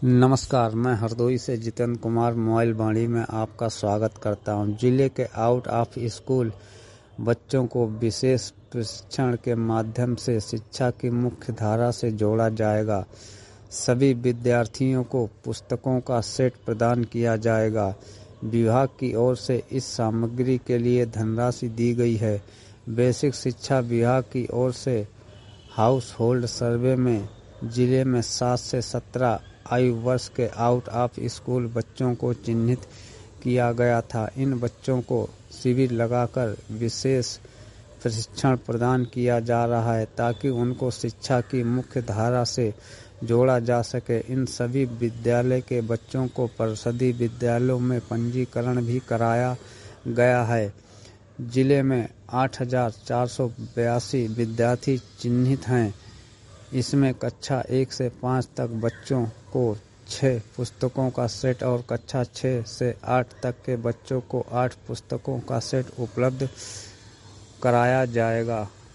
नमस्कार, मैं हरदोई से जितेंद्र कुमार मोबाइल बाड़ी में आपका स्वागत करता हूं। जिले के आउट ऑफ स्कूल बच्चों को विशेष प्रशिक्षण के माध्यम से शिक्षा की मुख्य धारा से जोड़ा जाएगा। सभी विद्यार्थियों को पुस्तकों का सेट प्रदान किया जाएगा। विभाग की ओर से इस सामग्री के लिए धनराशि दी गई है। बेसिक शिक्षा विभाग की ओर से हाउस होल्ड सर्वे में जिले में 7 से 17 आयु वर्ष के आउट ऑफ स्कूल बच्चों को चिन्हित किया गया था। इन बच्चों को शिविर लगाकर विशेष प्रशिक्षण प्रदान किया जा रहा है ताकि उनको शिक्षा की मुख्य धारा से जोड़ा जा सके। इन सभी विद्यालय के बच्चों को परिषदीय विद्यालयों में पंजीकरण भी कराया गया है। जिले में 8,482 विद्यार्थी चिन्हित हैं। इसमें कक्षा 1 से 5 तक बच्चों को 6 पुस्तकों का सेट और कक्षा 6 से 8 तक के बच्चों को 8 पुस्तकों का सेट उपलब्ध कराया जाएगा।